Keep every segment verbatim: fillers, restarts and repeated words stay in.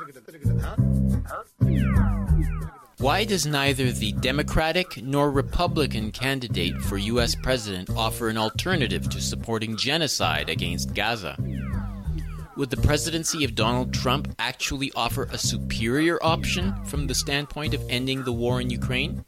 Why does neither the Democratic nor Republican candidate for U S president offer an alternative to supporting genocide against Gaza? Would the presidency of Donald Trump actually offer a superior option from the standpoint of ending the war in Ukraine?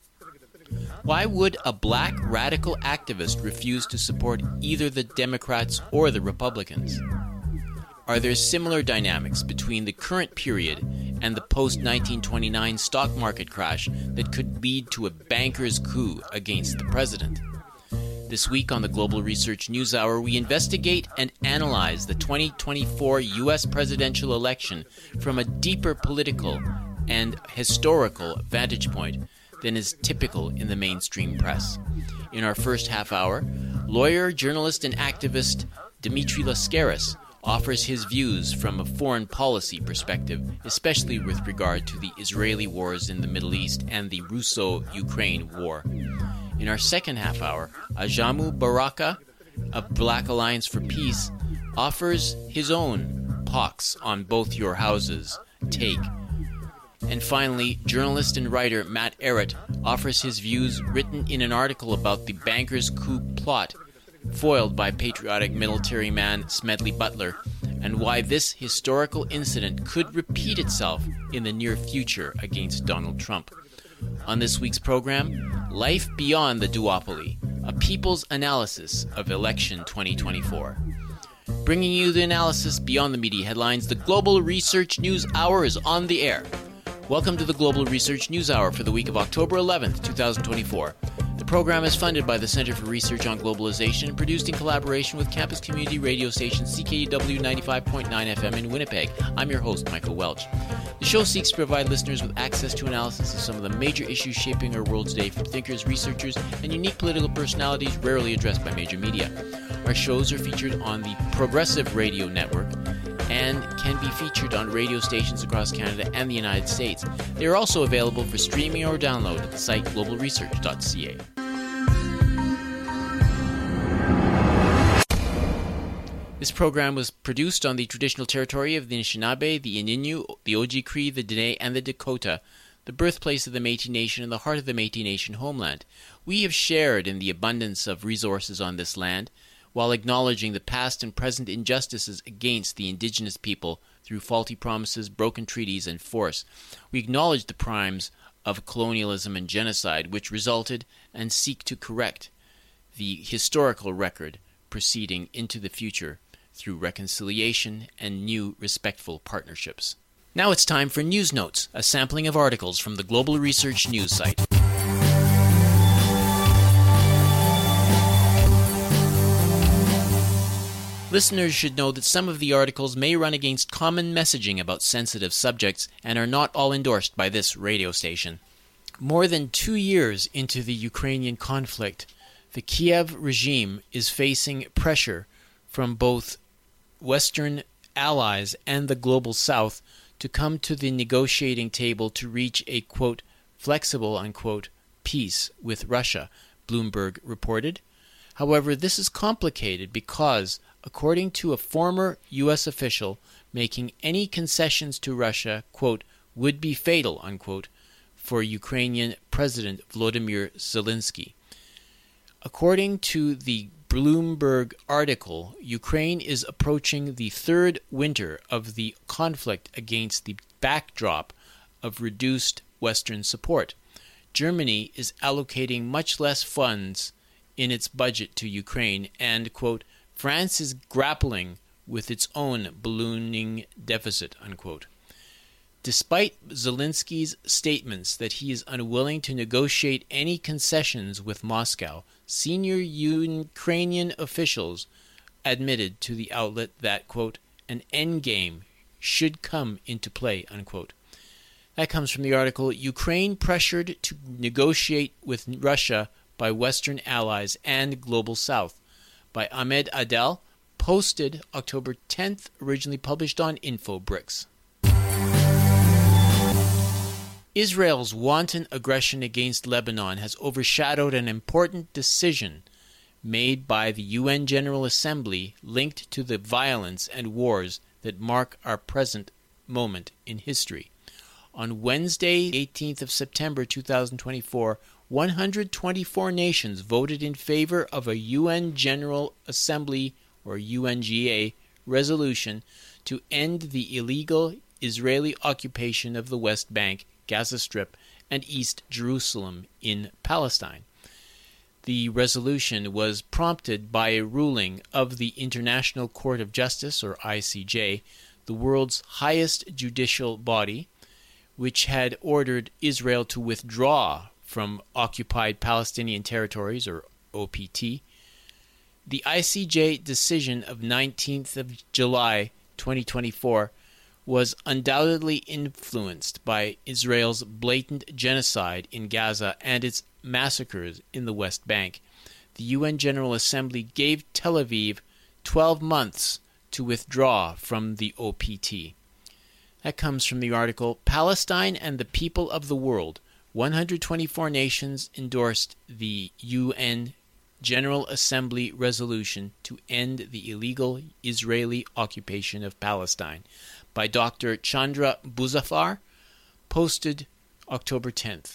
Why would a black radical activist refuse to support either the Democrats or the Republicans? Are there similar dynamics between the current period and the post nineteen twenty-nine stock market crash that could lead to a banker's coup against the president? This week on the Global Research News Hour, we investigate and analyze the twenty twenty-four U S presidential election from a deeper political and historical vantage point than is typical in the mainstream press. In our first half hour, lawyer, journalist, and activist Dimitri Lascaris offers his views from a foreign policy perspective, especially with regard to the Israeli wars in the Middle East and the Russo-Ukraine war. In our second half hour, Ajamu Baraka of Black Alliance for Peace offers his own pox on both your houses take. And finally, journalist and writer Matt Ehret offers his views written in an article about the banker's coup plot foiled by patriotic military man Smedley Butler, and why this historical incident could repeat itself in the near future against Donald Trump. On this week's program, Life Beyond the Duopoly, a people's analysis of election twenty twenty-four. Bringing you the analysis beyond the media headlines, the Global Research News Hour is on the air. Welcome to the Global Research News Hour for the week of October eleventh, twenty twenty-four. The program is funded by the Center for Research on Globalization and produced in collaboration with campus community radio station C K U W ninety-five point nine F M in Winnipeg. I'm your host, Michael Welch. The show seeks to provide listeners with access to analysis of some of the major issues shaping our world today from thinkers, researchers, and unique political personalities rarely addressed by major media. Our shows are featured on the Progressive Radio Network and can be featured on radio stations across Canada and the United States. They are also available for streaming or download at the site global research dot c a. This program was produced on the traditional territory of the Anishinaabe, the Ininu, the Oji-Cree, the Dene, and the Dakota, the birthplace of the Métis Nation and the heart of the Métis Nation homeland. We have shared in the abundance of resources on this land, while acknowledging the past and present injustices against the Indigenous people through faulty promises, broken treaties, and force. We acknowledge the crimes of colonialism and genocide which resulted and seek to correct the historical record proceeding into the future through reconciliation and new respectful partnerships. Now it's time for News Notes, a sampling of articles from the Global Research News site. Listeners should know that some of the articles may run against common messaging about sensitive subjects and are not all endorsed by this radio station. More than two years into the Ukrainian conflict, the Kiev regime is facing pressure from both Western allies and the global South to come to the negotiating table to reach a, quote, flexible, unquote, peace with Russia, Bloomberg reported. However, this is complicated because, according to a former U S official, making any concessions to Russia, quote, would be fatal, unquote, for Ukrainian President Volodymyr Zelensky. According to the Bloomberg article, Ukraine is approaching the third winter of the conflict against the backdrop of reduced Western support. Germany is allocating much less funds in its budget to Ukraine, and, quote, France is grappling with its own ballooning deficit, unquote. Despite Zelensky's statements that he is unwilling to negotiate any concessions with Moscow, senior Ukrainian officials admitted to the outlet that, quote, an endgame should come into play, unquote. That comes from the article, Ukraine Pressured to Negotiate with Russia by Western Allies and Global South, by Ahmed Adel, posted October tenth, originally published on InfoBricks. Israel's wanton aggression against Lebanon has overshadowed an important decision made by the U N General Assembly linked to the violence and wars that mark our present moment in history. On Wednesday, eighteenth of September two thousand twenty-four, one hundred twenty-four nations voted in favor of a U N General Assembly, or U N G A, resolution to end the illegal Israeli occupation of the West Bank, Gaza Strip, and East Jerusalem in Palestine. The resolution was prompted by a ruling of the International Court of Justice, or I C J, the world's highest judicial body, which had ordered Israel to withdraw from occupied Palestinian territories, or O P T. The I C J decision of nineteenth of July twenty twenty-four was undoubtedly influenced by Israel's blatant genocide in Gaza and its massacres in the West Bank. The U N General Assembly gave Tel Aviv twelve months to withdraw from the O P T. That comes from the article, Palestine and the People of the World. one hundred twenty-four nations endorsed the U N General Assembly resolution to end the illegal Israeli occupation of Palestine, by Doctor Chandra Buzafar, posted October tenth.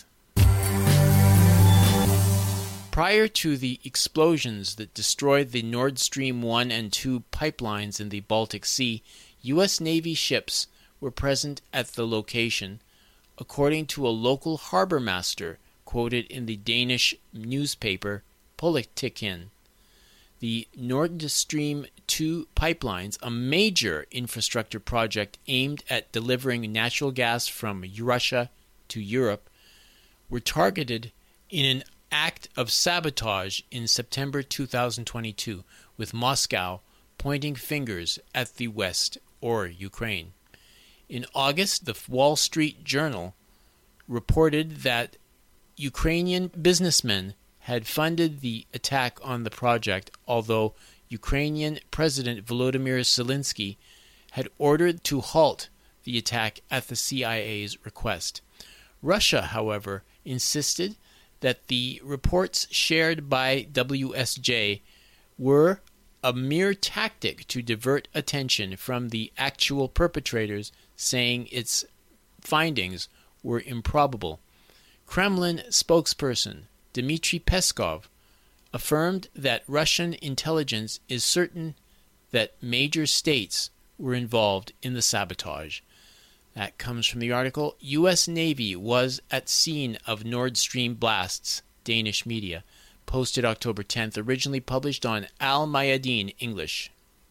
Prior to the explosions that destroyed the Nord Stream one and two pipelines in the Baltic Sea, U S Navy ships were present at the location, according to a local harbor master quoted in the Danish newspaper Politiken. The Nord Stream two pipelines, a major infrastructure project aimed at delivering natural gas from Russia to Europe, were targeted in an act of sabotage in September two thousand twenty-two, with Moscow pointing fingers at the West or Ukraine. In August, the Wall Street Journal reported that Ukrainian businessmen had funded the attack on the project, although Ukrainian President Volodymyr Zelensky had ordered to halt the attack at the C I A's request. Russia, however, insisted that the reports shared by W S J were a mere tactic to divert attention from the actual perpetrators, saying its findings were improbable. Kremlin spokesperson Dmitry Peskov affirmed that Russian intelligence is certain that major states were involved in the sabotage. That comes from the article, U S Navy was at scene of Nord Stream blasts, Danish media, posted October tenth, originally published on Al Mayadeen English.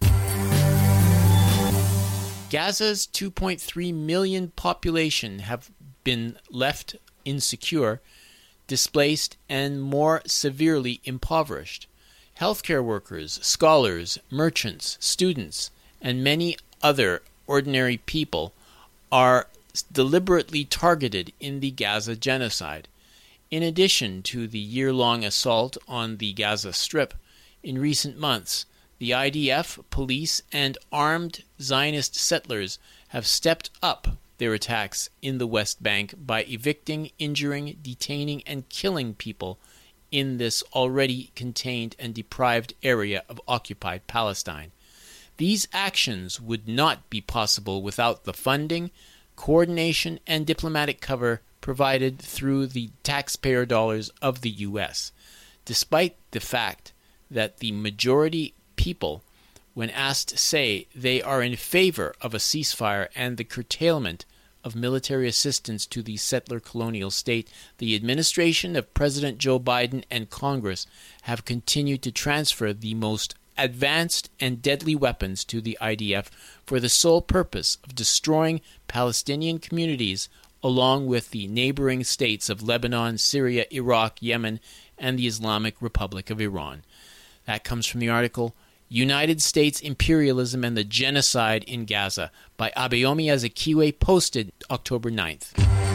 Gaza's two point three million population have been left insecure, displaced, and more severely impoverished. Healthcare workers, scholars, merchants, students, and many other ordinary people are deliberately targeted in the Gaza genocide. In addition to the year-long assault on the Gaza Strip, in recent months, the I D F, police, and armed Zionist settlers have stepped up their attacks in the West Bank by evicting, injuring, detaining, and killing people in this already contained and deprived area of occupied Palestine. These actions would not be possible without the funding, coordination, and diplomatic cover provided through the taxpayer dollars of the U S, despite the fact that the majority people, when asked, say they are in favor of a ceasefire and the curtailment of military assistance to the settler colonial state, the administration of President Joe Biden and Congress have continued to transfer the most advanced and deadly weapons to the I D F for the sole purpose of destroying Palestinian communities along with the neighboring states of Lebanon, Syria, Iraq, Yemen, and the Islamic Republic of Iran. That comes from the article, United States Imperialism and the Genocide in Gaza by Abayomi Azikiwe, posted October ninth.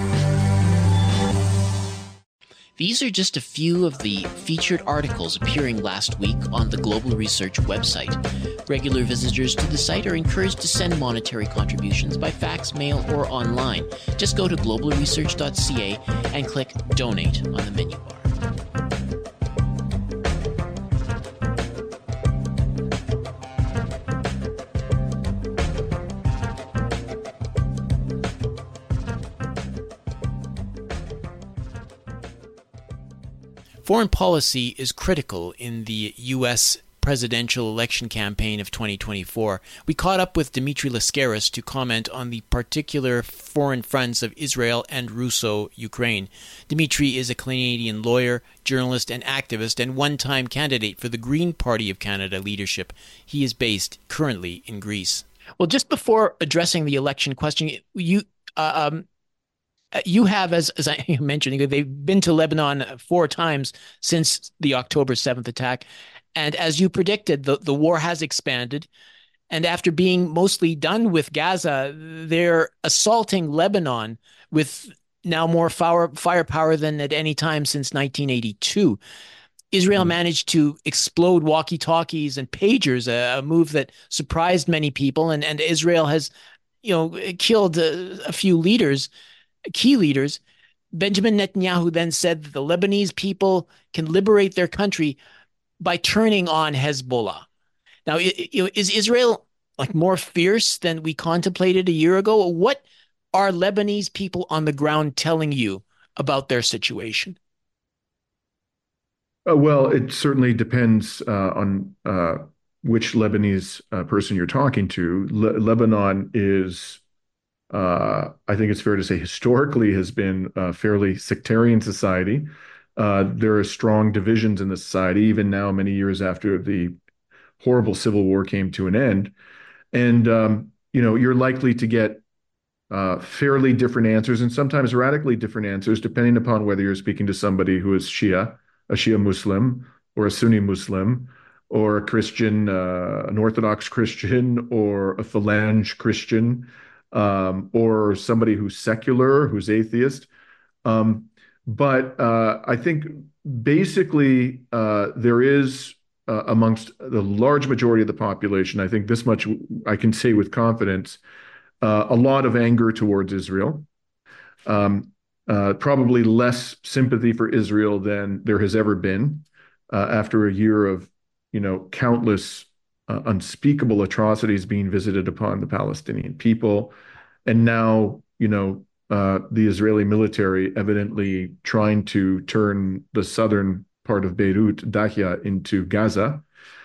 These are just a few of the featured articles appearing last week on the Global Research website. Regular visitors to the site are encouraged to send monetary contributions by fax, mail, or online. Just go to global research dot c a and click Donate on the menu bar. Foreign policy is critical in the U S presidential election campaign of twenty twenty-four. We caught up with Dimitri Lascaris to comment on the particular foreign fronts of Israel and Russo-Ukraine. Dimitri is a Canadian lawyer, journalist, and activist, and one-time candidate for the Green Party of Canada leadership. He is based currently in Greece. Well, just before addressing the election question, you uh, um, you have, as as I mentioned, they've been to Lebanon four times since the October seventh attack. And as you predicted, the, the war has expanded. And after being mostly done with Gaza, they're assaulting Lebanon with now more fire, firepower than at any time since nineteen eighty-two. Israel mm-hmm. managed to explode walkie-talkies and pagers, a, a move that surprised many people. And, and Israel has, you know, killed a, a few leaders, key leaders. Benjamin Netanyahu then said that the Lebanese people can liberate their country by turning on Hezbollah. Now, is Israel like more fierce than we contemplated a year ago? What are Lebanese people on the ground telling you about their situation? Uh, well, it certainly depends uh, on uh, which Lebanese uh, person you're talking to. Le- Lebanon is, uh, I think it's fair to say, historically has been a fairly sectarian society. Uh, there are strong divisions in the society, even now, many years after the horrible civil war came to an end. And, um, you know, you're likely to get uh, fairly different answers and sometimes radically different answers, depending upon whether you're speaking to somebody who is Shia, a Shia Muslim, or a Sunni Muslim, or a Christian, uh, an Orthodox Christian, or a Phalange Christian, um, or somebody who's secular, who's atheist. Um, But uh, I think basically uh, there is uh, amongst the large majority of the population, I think this much I can say with confidence, uh, a lot of anger towards Israel, um, uh, probably less sympathy for Israel than there has ever been uh, after a year of, you know, countless uh, unspeakable atrocities being visited upon the Palestinian people. And now, you know, Uh, the Israeli military evidently trying to turn the southern part of Beirut, Dahia, into Gaza.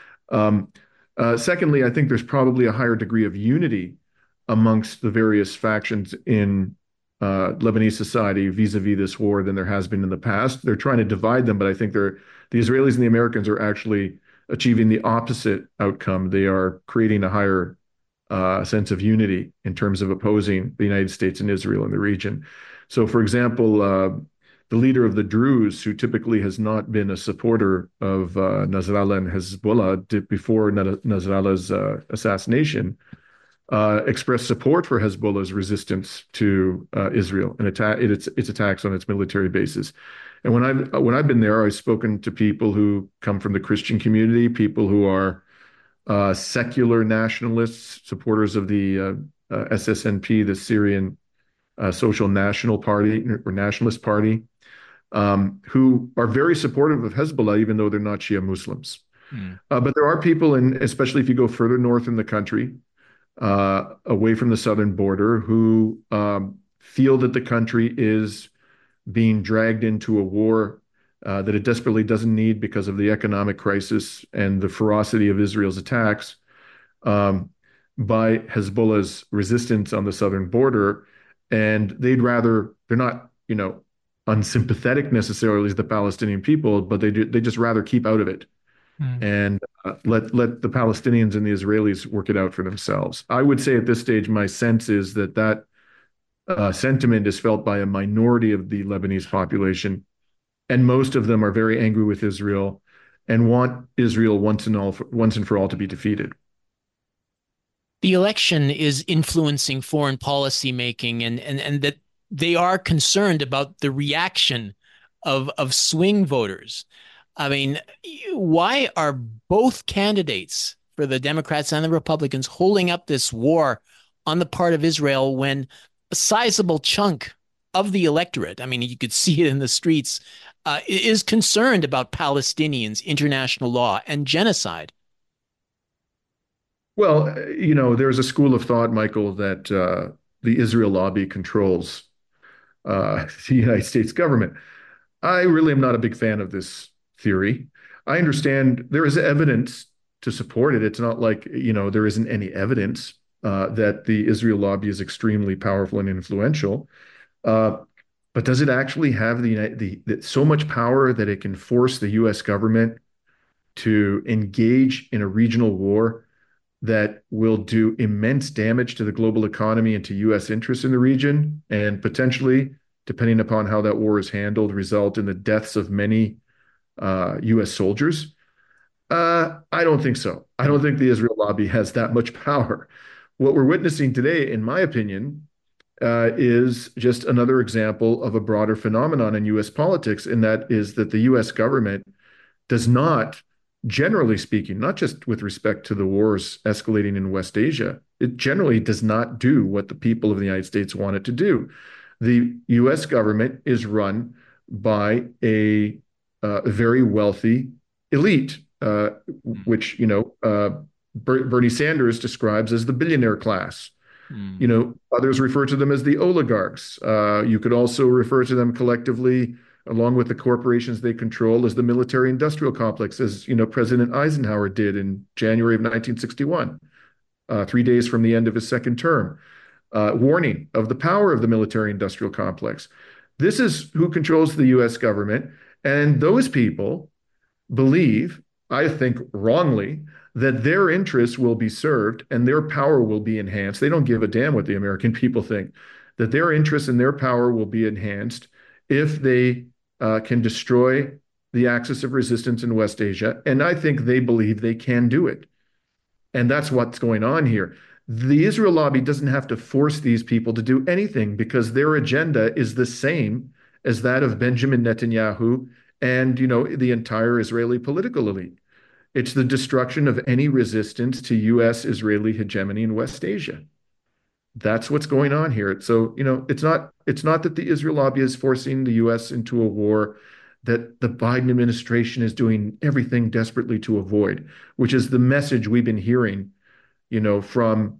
Um, uh, secondly, I think there's probably a higher degree of unity amongst the various factions in uh, Lebanese society vis-a-vis this war than there has been in the past. They're trying to divide them, but I think they're, the Israelis and the Americans are actually achieving the opposite outcome. They are creating a higher Uh, sense of unity in terms of opposing the United States and Israel in the region. So, for example, uh, the leader of the Druze, who typically has not been a supporter of uh, Nasrallah and Hezbollah did before Nasrallah's uh, assassination, uh, expressed support for Hezbollah's resistance to uh, Israel and attack its its attacks on its military bases. And when I've when I've been there, I've spoken to people who come from the Christian community, people who are Uh, secular nationalists, supporters of the uh, uh, S S N P, the Syrian uh, Social National Party or Nationalist Party, um, who are very supportive of Hezbollah, even though they're not Shia Muslims. Mm. Uh, but there are people, in, especially if you go further north in the country, uh, away from the southern border, who um, feel that the country is being dragged into a war Uh, that it desperately doesn't need because of the economic crisis and the ferocity of Israel's attacks um, by Hezbollah's resistance on the southern border. And they'd rather, they're not, you know, unsympathetic necessarily as the Palestinian people, but they do, they just rather keep out of it mm. and uh, let, let the Palestinians and the Israelis work it out for themselves. I would say at this stage, my sense is that that uh, sentiment is felt by a minority of the Lebanese population. And most of them are very angry with Israel and want Israel once and all, for, once and for all to be defeated. The election is influencing foreign policy making, and and and that they are concerned about the reaction of of swing voters. I mean, why are both candidates for the Democrats and the Republicans holding up this war on the part of Israel when a sizable chunk of the electorate, I mean, you could see it in the streets, uh, is concerned about Palestinians, international law, and genocide? Well, you know, there's a school of thought, Michael, that uh, the Israel lobby controls uh, the United States government. I really am not a big fan of this theory. I understand there is evidence to support it. It's not like, you know, there isn't any evidence uh, that the Israel lobby is extremely powerful and influential. Uh, but does it actually have the, the, the so much power that it can force the U S government to engage in a regional war that will do immense damage to the global economy and to U S interests in the region, and potentially, depending upon how that war is handled, result in the deaths of many uh, U S soldiers? Uh, I don't think so. I don't think the Israel lobby has that much power. What we're witnessing today, in my opinion, uh, is just another example of a broader phenomenon in U S politics, and that is that the U S government does not, generally speaking, not just with respect to the wars escalating in West Asia, it generally does not do what the people of the United States want it to do. The U S government is run by a, uh, very wealthy elite, uh, which, you know, uh, Ber Bernie Sanders describes as the billionaire class. Mm. You know, others refer to them as the oligarchs. Uh, you could also refer to them collectively, along with the corporations they control, as the military-industrial complex, as, you know, President Eisenhower did in January of nineteen sixty-one, uh, three days from the end of his second term, uh, warning of the power of the military-industrial complex. This is who controls the U S government, and those people believe, I think wrongly, that their interests will be served and their power will be enhanced. They don't give a damn what the American people think, that their interests and their power will be enhanced if they uh, can destroy the axis of resistance in West Asia. And I think they believe they can do it. And that's what's going on here. The Israel lobby doesn't have to force these people to do anything, because their agenda is the same as that of Benjamin Netanyahu and, you know, the entire Israeli political elite. It's the destruction of any resistance to U S-Israeli hegemony in West Asia. That's what's going on here. So, you know, it's not it's not that the Israel lobby is forcing the U S into a war that the Biden administration is doing everything desperately to avoid, which is the message we've been hearing, you know, from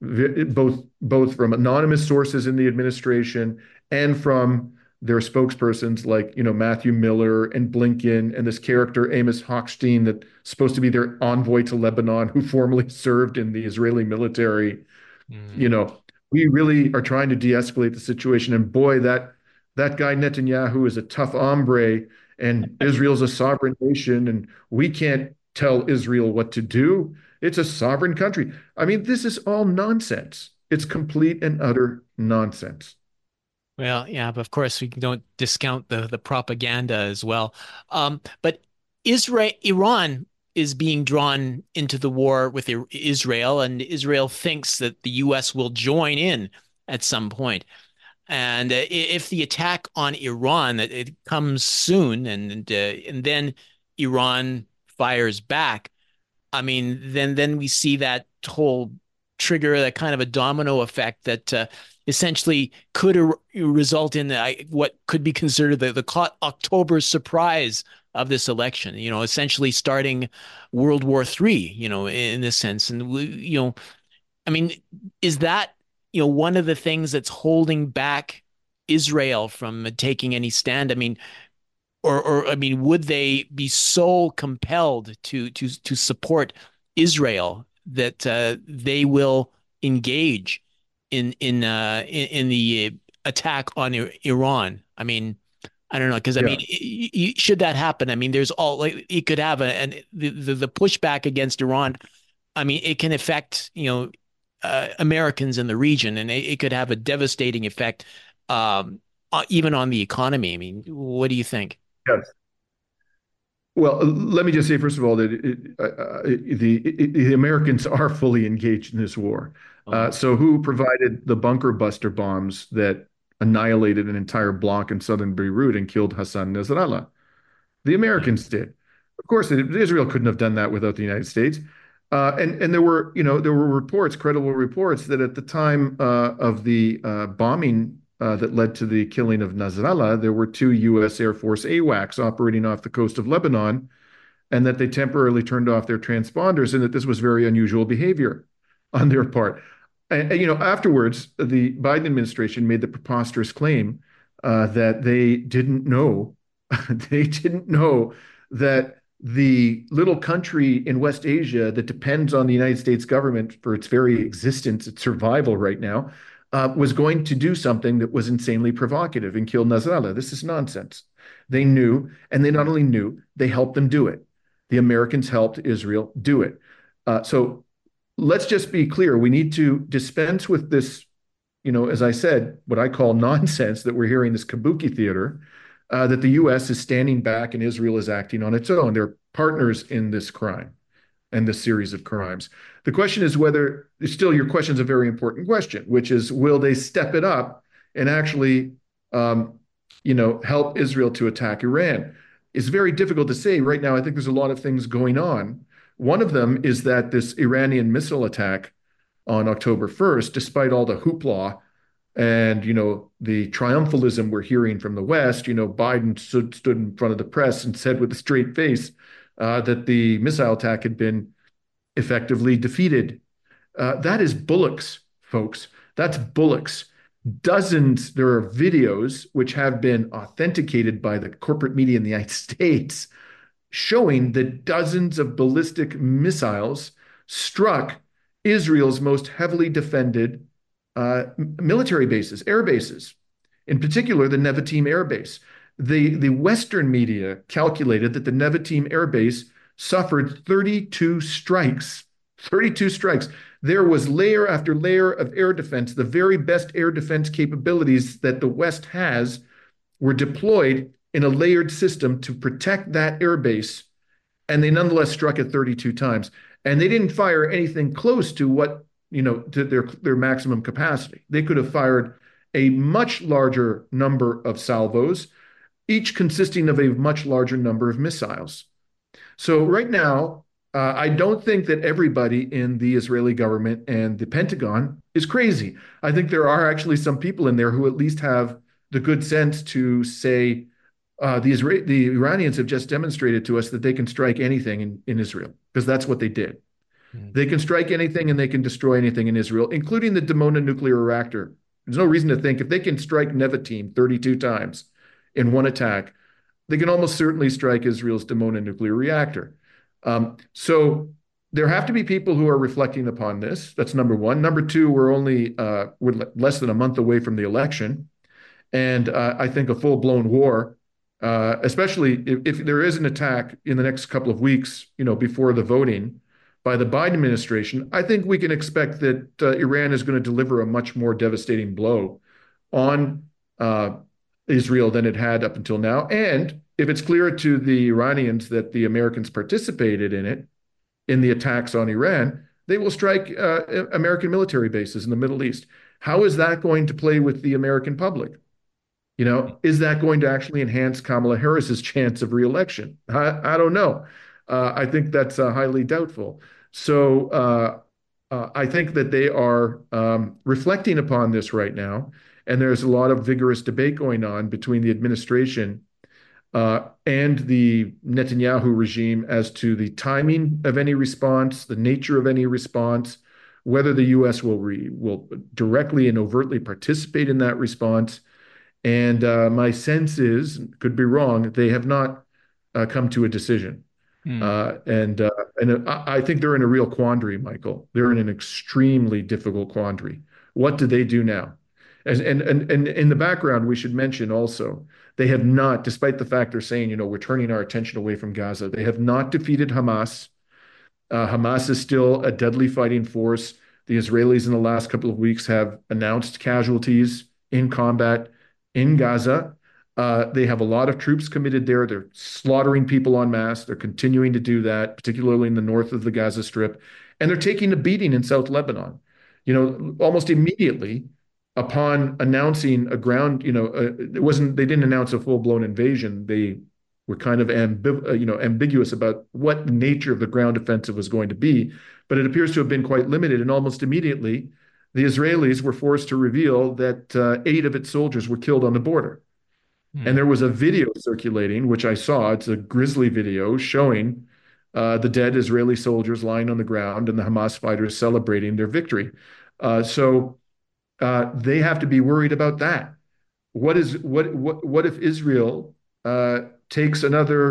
both both from anonymous sources in the administration and from their spokespersons like, you know, Matthew Miller and Blinken and this character Amos Hochstein that's supposed to be their envoy to Lebanon, who formerly served in the Israeli military. Mm. You know, we really are trying to de-escalate the situation. And boy, that that guy Netanyahu is a tough hombre, and Israel's a sovereign nation, and we can't tell Israel what to do. It's a sovereign country. I mean, this is all nonsense. It's complete and utter nonsense. Well, yeah, but of course we don't discount the the propaganda as well. Um, but Israel, Iran is being drawn into the war with Israel, and Israel thinks that the U S will join in at some point. And uh, if the attack on Iran, it, it comes soon, and uh, and then Iran fires back, I mean, then then we see that whole trigger, that kind of a domino effect that uh, essentially could er result in uh, what could be considered the, the October surprise of this election, you know, essentially starting World War Three, you know, in this sense. And, you know, I mean, is that, you know, one of the things that's holding back Israel from taking any stand? I mean, or, or I mean, would they be so compelled to to to support Israel that uh, they will engage in in uh, in, in the attack on Iran? I mean, I don't know, because I yeah. mean, y y should that happen, I mean, there's all like it could have a and the, the the pushback against Iran. I mean, it can affect, you know, uh, Americans in the region, and it, it could have a devastating effect, um, uh, even on the economy. I mean, what do you think? Yes. Well, let me just say, first of all, that it, uh, the, it, the Americans are fully engaged in this war. Oh. Uh, so who provided the bunker buster bombs that annihilated an entire block in southern Beirut and killed Hassan Nasrallah? The Americans yeah. did. Of course, Israel couldn't have done that without the United States. Uh, and, and there were, you know, there were reports, credible reports, that at the time uh, of the uh, bombing Uh, that led to the killing of Nasrallah, there were two U S Air Force A WACS operating off the coast of Lebanon, and that they temporarily turned off their transponders, and that this was very unusual behavior on their part. And, and you know, afterwards, the Biden administration made the preposterous claim uh, that they didn't know, they didn't know that the little country in West Asia that depends on the United States government for its very existence, its survival right now, uh, was going to do something that was insanely provocative and kill Nasrallah. This is nonsense. They knew, and they not only knew, they helped them do it. The Americans helped Israel do it. Uh, so let's just be clear. We need to dispense with this, you know, as I said, what I call nonsense that we're hearing, this kabuki theater, uh, that the U S is standing back and Israel is acting on its own. They're partners in this crime and this series of crimes. The question is whether, still, your question is a very important question, which is, will they step it up and actually, um, you know, help Israel to attack Iran? It's very difficult to say right now. I think there's a lot of things going on. One of them is that this Iranian missile attack on October first, despite all the hoopla and, you know, the triumphalism we're hearing from the West, you know, Biden stood, stood in front of the press and said with a straight face uh, that the missile attack had been effectively defeated. Uh, that is bullocks, folks. That's bullocks. Dozens, there are videos which have been authenticated by the corporate media in the United States showing that dozens of ballistic missiles struck Israel's most heavily defended uh, military bases, air bases, in particular the Nevatim Air Base. The, the Western media calculated that the Nevatim Air Base suffered thirty-two strikes. thirty-two strikes. There was layer after layer of air defense. The very best air defense capabilities that the West has were deployed in a layered system to protect that air base, and they nonetheless struck it thirty-two times. And they didn't fire anything close to what, you know, to their, their maximum capacity. They could have fired a much larger number of salvos, each consisting of a much larger number of missiles. So right now, uh, I don't think that everybody in the Israeli government and the Pentagon is crazy. I think there are actually some people in there who at least have the good sense to say, uh, the, Isra- the Iranians have just demonstrated to us that they can strike anything in, in Israel, because that's what they did. Mm. They can strike anything and they can destroy anything in Israel, including the Dimona nuclear reactor. There's no reason to think if they can strike Nevatim thirty-two times in one attack, they can almost certainly strike Israel's Dimona nuclear reactor. Um, so there have to be people who are reflecting upon this. That's number one. Number two, we're only uh, we're less than a month away from the election. And uh, I think a full-blown war, uh, especially if, if there is an attack in the next couple of weeks, you know, before the voting by the Biden administration, I think we can expect that uh, Iran is going to deliver a much more devastating blow on uh, Israel than it had up until now. And if it's clear to the Iranians that the Americans participated in it, in the attacks on Iran, they will strike uh, American military bases in the Middle East. How is that going to play with the American public? You know, is that going to actually enhance Kamala Harris's chance of reelection? I, I don't know. Uh, I think that's uh, highly doubtful. So uh, uh, I think that they are um, reflecting upon this right now. And there's a lot of vigorous debate going on between the administration uh, and the Netanyahu regime as to the timing of any response, the nature of any response, whether the U S will re, will directly and overtly participate in that response. And uh, my sense is, could be wrong, they have not uh, come to a decision. Mm. Uh, and uh, and I think they're in a real quandary, Michael. They're in an extremely difficult quandary. What do they do now? And, and, and, and in the background, we should mention also, they have not, despite the fact they're saying, you know, we're turning our attention away from Gaza, they have not defeated Hamas. Uh, Hamas is still a deadly fighting force. The Israelis in the last couple of weeks have announced casualties in combat in Gaza. Uh, they have a lot of troops committed there. They're slaughtering people en masse. They're continuing to do that, particularly in the north of the Gaza Strip. And they're taking a beating in South Lebanon. You know, almost immediately upon announcing a ground, you know, uh, it wasn't, they didn't announce a full-blown invasion. They were kind of ambiv- uh, you know, ambiguous about what the nature of the ground offensive was going to be. But it appears to have been quite limited. And almost immediately, the Israelis were forced to reveal that uh, eight of its soldiers were killed on the border. Hmm. And there was a video circulating, which I saw. It's a grisly video showing uh, the dead Israeli soldiers lying on the ground and the Hamas fighters celebrating their victory. Uh, so uh, they have to be worried about that. What is what what what if Israel uh, takes another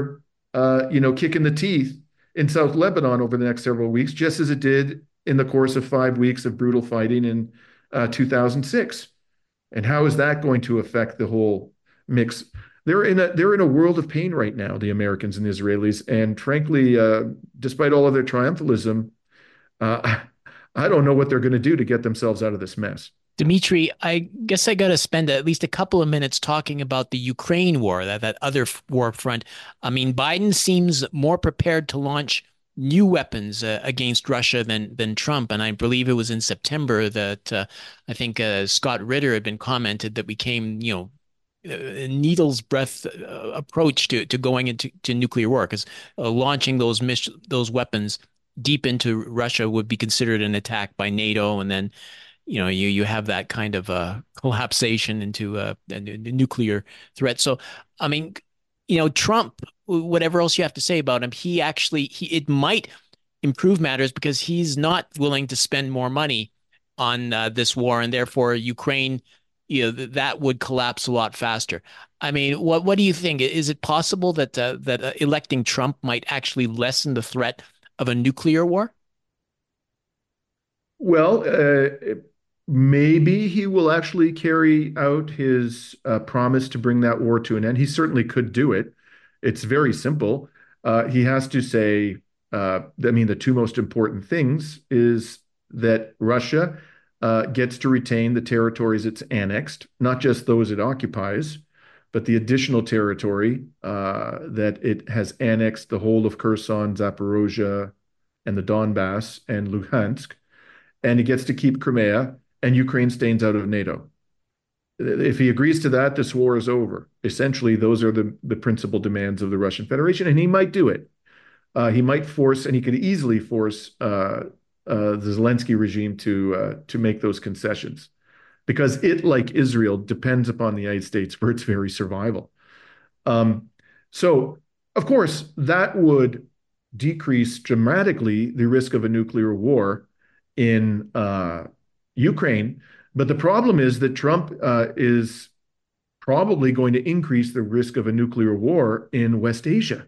uh, you know, kick in the teeth in South Lebanon over the next several weeks, just as it did in the course of five weeks of brutal fighting in uh, two thousand six. And how is that going to affect the whole mix? They're in a they're in a world of pain right now, the Americans and the Israelis. And frankly, uh, despite all of their triumphalism, uh, I don't know what they're going to do to get themselves out of this mess. Dimitri, I guess I got to spend at least a couple of minutes talking about the Ukraine war, that, that other war front. I mean, Biden seems more prepared to launch new weapons uh, against Russia than than Trump. And I believe it was in September that uh, I think uh, Scott Ritter had been commented that we came, you know, a needle's breadth uh, approach to, to going into to nuclear war, because uh, launching those mis- those weapons deep into Russia would be considered an attack by NATO, and then you know, you you have that kind of uh, collapsation into uh, a, a nuclear threat. So, I mean, you know, Trump, whatever else you have to say about him, he actually he it might improve matters because he's not willing to spend more money on uh, this war, and therefore Ukraine, you know, th- that would collapse a lot faster. I mean, what what do you think? Is it possible that uh, that uh, electing Trump might actually lessen the threat of a nuclear war? Well, uh, maybe he will actually carry out his uh, promise to bring that war to an end. He certainly could do it. It's very simple. Uh, he has to say, uh, I mean, the two most important things is that Russia uh, gets to retain the territories it's annexed, not just those it occupies, but the additional territory uh, that it has annexed, the whole of Kherson, Zaporozhye, and the Donbass and Luhansk, and he gets to keep Crimea, and Ukraine stays out of NATO. If he agrees to that, this war is over. Essentially, those are the, the principal demands of the Russian Federation, and he might do it. Uh, he might force, and he could easily force uh, uh, the Zelensky regime to uh, to make those concessions, because it, like Israel, depends upon the United States for its very survival. Um, so, of course, that would decrease dramatically the risk of a nuclear war in uh, Ukraine. But the problem is that Trump uh, is probably going to increase the risk of a nuclear war in West Asia.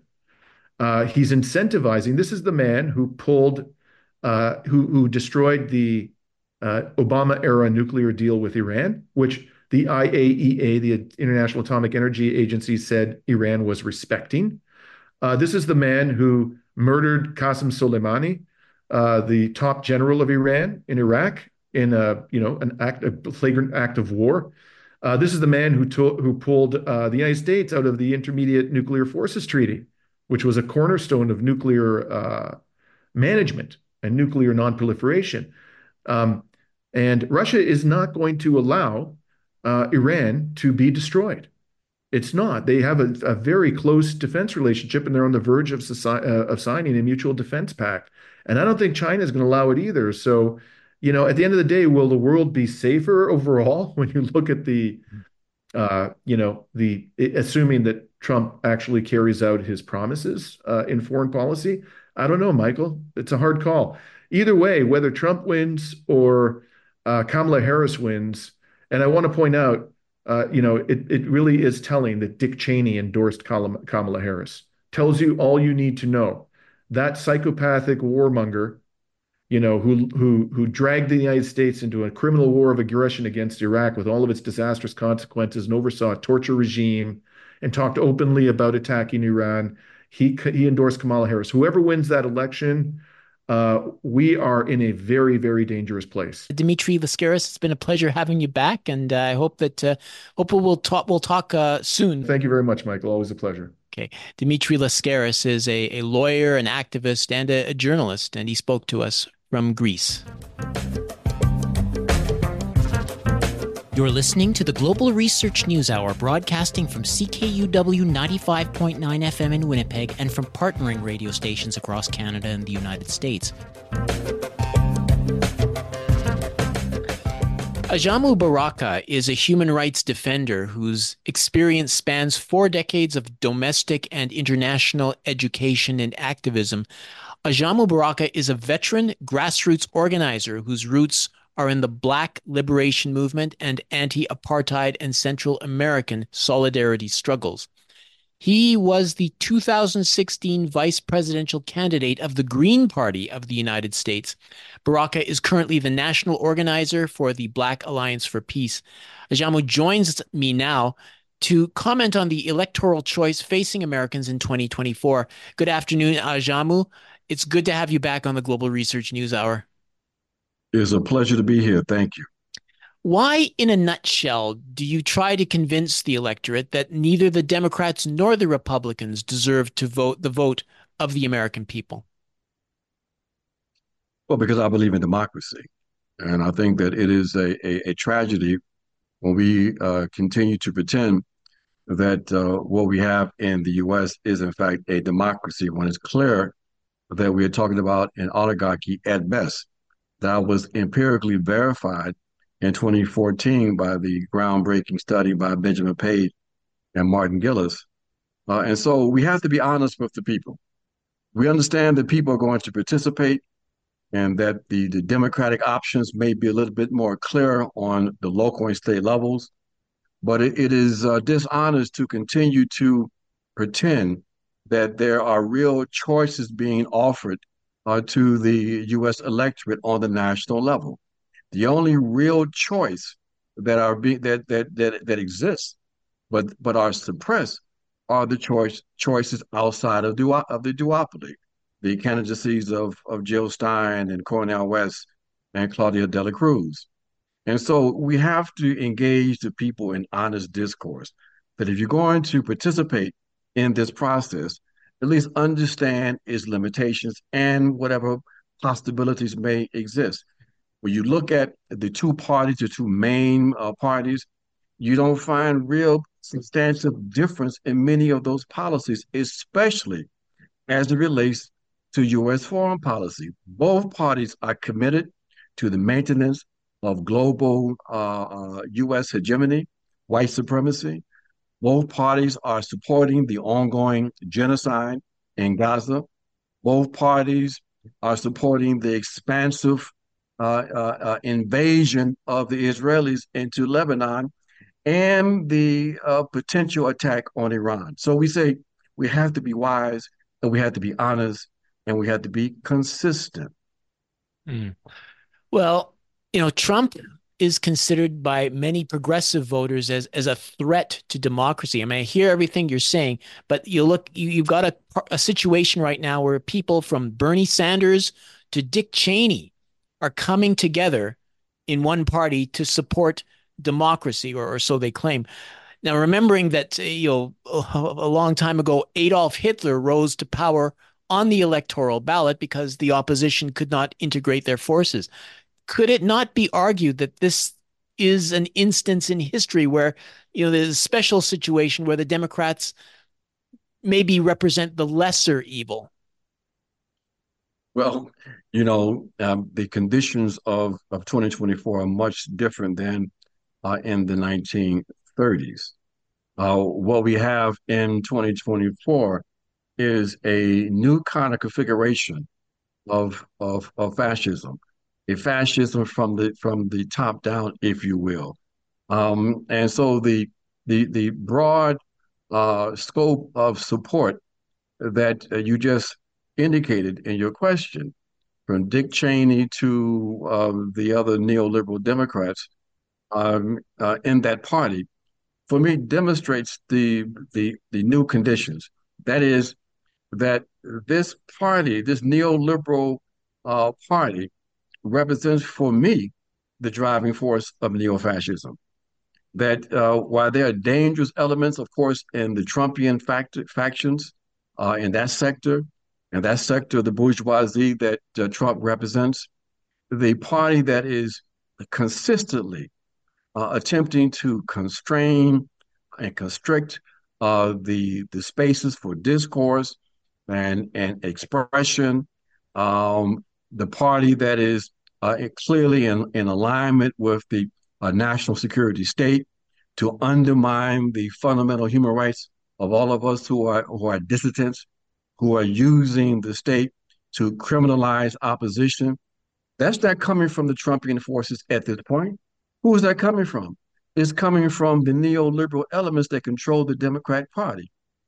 Uh, he's incentivizing. This is the man who pulled, uh, who who destroyed the uh, Obama era nuclear deal with Iran, which the I A E A, the International Atomic Energy Agency, said Iran was respecting. Uh, this is the man who murdered Qasem Soleimani, uh, the top general of Iran in Iraq, in a you know an act, a flagrant act of war. Uh, this is the man who to- who pulled uh, the United States out of the Intermediate Nuclear Forces Treaty, which was a cornerstone of nuclear uh, management and nuclear nonproliferation. Um, and Russia is not going to allow uh, Iran to be destroyed. It's not. They have a, a very close defense relationship, and they're on the verge of, soci- uh, of signing a mutual defense pact. And I don't think China is going to allow it either. So, you know, at the end of the day, will the world be safer overall when you look at the, uh, you know, the assuming that Trump actually carries out his promises uh, in foreign policy? I don't know, Michael. It's a hard call. Either way, whether Trump wins or uh, Kamala Harris wins, and I want to point out, uh, you know, it, it really is telling that Dick Cheney endorsed Kamala Harris. Tells you all you need to know. That psychopathic warmonger, you know, who who who dragged the United States into a criminal war of aggression against Iraq with all of its disastrous consequences and oversaw a torture regime and talked openly about attacking Iran. He he endorsed Kamala Harris. Whoever wins that election, uh, we are in a very, very dangerous place. Dimitri Lascaris, it's been a pleasure having you back, and uh, I hope that uh, hope we'll talk we'll talk uh, soon. Thank you very much, Michael. Always a pleasure. Okay. Dimitri Lascaris is a, a lawyer, an activist, and a, a journalist, and he spoke to us from Greece. You're listening to the Global Research News Hour, broadcasting from C K U W ninety-five point nine F M in Winnipeg and from partnering radio stations across Canada and the United States. Ajamu Baraka is a human rights defender whose experience spans four decades of domestic and international education and activism. Ajamu Baraka is a veteran grassroots organizer whose roots are in the Black liberation movement and anti-apartheid and Central American solidarity struggles. He was the two thousand sixteen vice presidential candidate of the Green Party of the United States. Baraka is currently the national organizer for the Black Alliance for Peace. Ajamu joins me now to comment on the electoral choice facing Americans in twenty twenty-four. Good afternoon, Ajamu. It's good to have you back on the Global Research News Hour. It's a pleasure to be here. Thank you. Why, in a nutshell, do you try to convince the electorate that neither the Democrats nor the Republicans deserve to vote the vote of the American people? Well, because I believe in democracy. And I think that it is a, a, a tragedy when we uh, continue to pretend that uh, what we have in the U S is, in fact, a democracy, when it's clear that we are talking about an oligarchy at best. That was empirically verified in twenty fourteen by the groundbreaking study by Benjamin Page and Martin Gillis. Uh, and so we have to be honest with the people. We understand that people are going to participate and that the, the democratic options may be a little bit more clear on the local and state levels, but it, it is uh, dishonest to continue to pretend that there are real choices being offered uh, to the U S electorate on the national level. The only real choice that are being that that that that exists, but but are suppressed, are the choice choices outside of du- of the duopoly, the candidacies of of Jill Stein and Cornel West and Claudia de la Cruz. And so we have to engage the people in honest discourse. That if you're going to participate in this process, at least understand its limitations and whatever possibilities may exist. When you look at the two parties, the two main uh, parties, you don't find real substantive difference in many of those policies, especially as it relates to U S foreign policy. Both parties are committed to the maintenance of global uh, uh, U S hegemony, white supremacy. Both parties are supporting the ongoing genocide in Gaza. Both parties are supporting the expansive Uh, uh, uh, invasion of the Israelis into Lebanon and the uh, potential attack on Iran. So we say we have to be wise and we have to be honest and we have to be consistent. Mm. Well, you know, Trump is considered by many progressive voters as as a threat to democracy. I mean, I hear everything you're saying, but you look, you, you've got a, a situation right now where people from Bernie Sanders to Dick Cheney are coming together in one party to support democracy, or, or so they claim. Now, remembering that, you know, a long time ago, Adolf Hitler rose to power on the electoral ballot because the opposition could not integrate their forces. Could it not be argued that this is an instance in history where, you know, there's a special situation where the Democrats maybe represent the lesser evil? Well, you know, um, the conditions of, of twenty twenty-four are much different than uh, in the nineteen thirties. Uh, what we have in twenty twenty-four is a new kind of configuration of, of, of fascism, a fascism from the from the top down, if you will. Um, and so the the the broad uh, scope of support that uh, you just indicated in your question, from Dick Cheney to um, the other neoliberal Democrats um, uh, in that party, for me, demonstrates the, the the new conditions. That is, that this party, this neoliberal uh, party, represents for me the driving force of neo-fascism. That uh, while there are dangerous elements, of course, in the Trumpian fact- factions uh, in that sector, and that sector of the bourgeoisie that uh, Trump represents, the party that is consistently uh, attempting to constrain and constrict uh, the the spaces for discourse and and expression, um, the party that is uh, clearly in, in alignment with the uh, national security state to undermine the fundamental human rights of all of us who are who are dissidents, who are using the state to criminalize opposition. That's not coming from the Trumpian forces at this point. Who is that coming from? It's coming from the neoliberal elements that control the Democratic Party.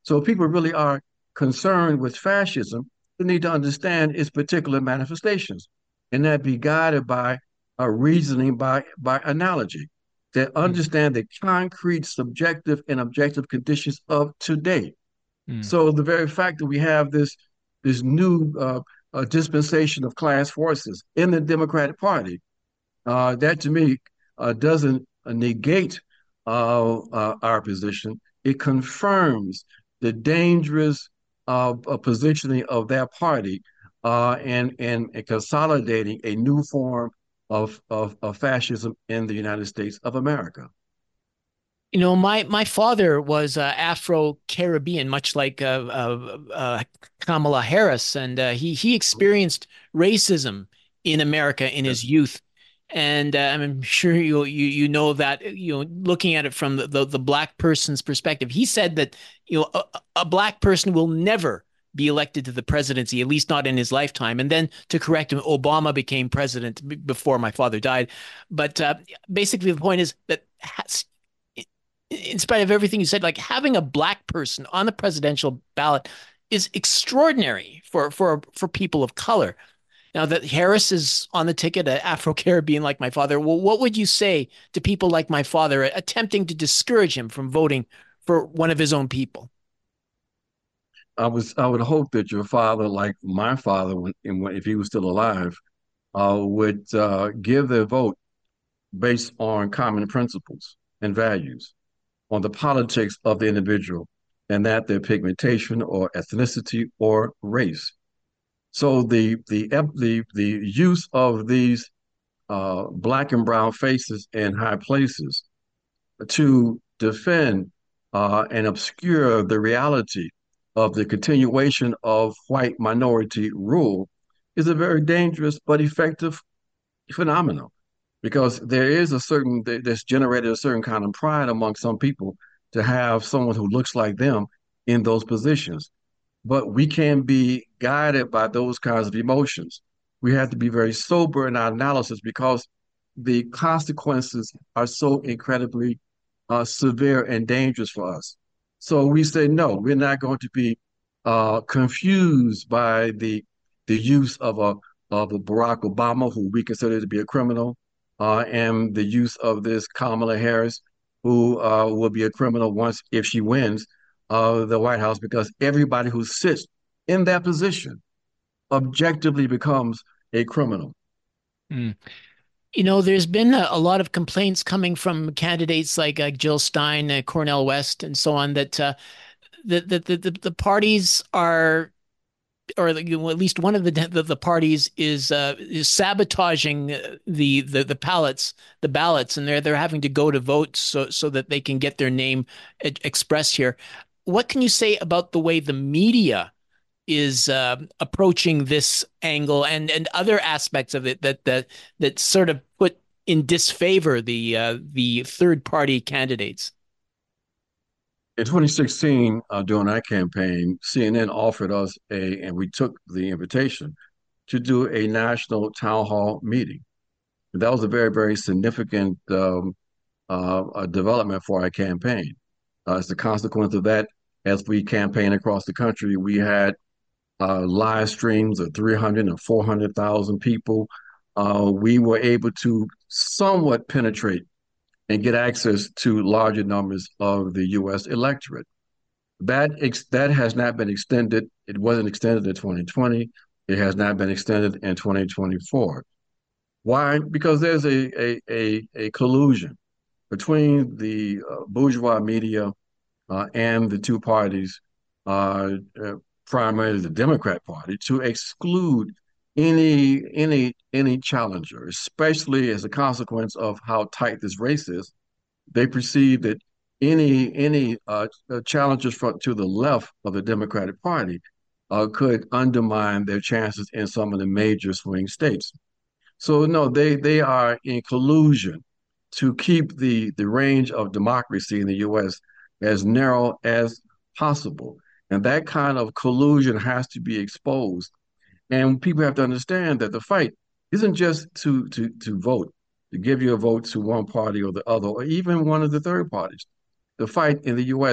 So if people really are concerned with fascism, they need to understand its particular manifestations and that be guided by a reasoning by, by analogy, that understand the concrete subjective and objective conditions of today. Mm. So the very fact that we have this this new uh, uh, dispensation of class forces in the Democratic Party, uh, that to me uh, doesn't negate uh, uh, our position. It confirms the dangerous uh, uh, positioning of that party uh, and, and and consolidating a new form of, of of fascism in the United States of America. You know, my my father was uh, Afro-Caribbean, much like uh, uh, uh, Kamala Harris, and uh, he he experienced racism in America in his Yes. youth. And uh, I'm sure you you you know that, you know, looking at it from the, the the black person's perspective. He said that, you know, a, a black person will never be elected to the presidency, at least not in his lifetime. And then, to correct him, Obama became president b- before my father died. But uh, basically, the point is that, has, in spite of everything you said, like, having a black person on the presidential ballot is extraordinary for for for people of color. Now that Harris is on the ticket, uh, Afro-Caribbean like my father, well, what would you say to people like my father attempting to discourage him from voting for one of his own people? I was I would hope that your father, like my father, when, when if he was still alive, uh, would uh, give their vote based on common principles and values, on the politics of the individual, and that their pigmentation or ethnicity or race. So the the the the use of these uh, black and brown faces in high places to defend uh, and obscure the reality of the continuation of white minority rule is a very dangerous but effective phenomenon, because there is a certain that's generated a certain kind of pride among some people to have someone who looks like them in those positions. But we can be guided by those kinds of emotions. We have to be very sober in our analysis because the consequences are so incredibly uh, severe and dangerous for us. So we say, no, we're not going to be uh, confused by the the use of a of a Barack Obama, who we consider to be a criminal, uh, and the use of this Kamala Harris, who uh, will be a criminal once if she wins uh, the White House, because everybody who sits in that position objectively becomes a criminal. Mm. You know, there's been a, a lot of complaints coming from candidates like uh, Jill Stein, uh, Cornel West, and so on, that uh, the, the, the, the the parties are, or, you know, at least one of the the, the parties is uh, is sabotaging uh, the, the the ballots, the ballots, and they're they're having to go to vote so so that they can get their name e- expressed here. What can you say about the way the media is uh, approaching this angle, and and other aspects of it that that that sort of put in disfavor the uh, the third party candidates? In twenty sixteen, uh, during our campaign, C N N offered us a, and we took the invitation to do a national town hall meeting. That was a very, very significant um, uh, development for our campaign. Uh, as a consequence of that, as we campaigned across the country, we had uh, live streams of three hundred and four hundred thousand people. Uh, we were able to somewhat penetrate and get access to larger numbers of the U S electorate. That ex- that has not been extended. It wasn't extended in twenty twenty. It has not been extended in twenty twenty-four. Why? Because there's a a a, a collusion between the uh, bourgeois media uh, and the two parties, uh, uh, primarily the Democrat Party, to exclude any any any challenger, especially as a consequence of how tight this race is. They perceive that any any uh, uh, challengers from to the left of the Democratic Party uh, could undermine their chances in some of the major swing states. So no, they they are in collusion to keep the the range of democracy in the U S as narrow as possible, and that kind of collusion has to be exposed. And people have to understand that the fight isn't just to to to vote, to give your vote to one party or the other, or even one of the third parties. The fight in the U S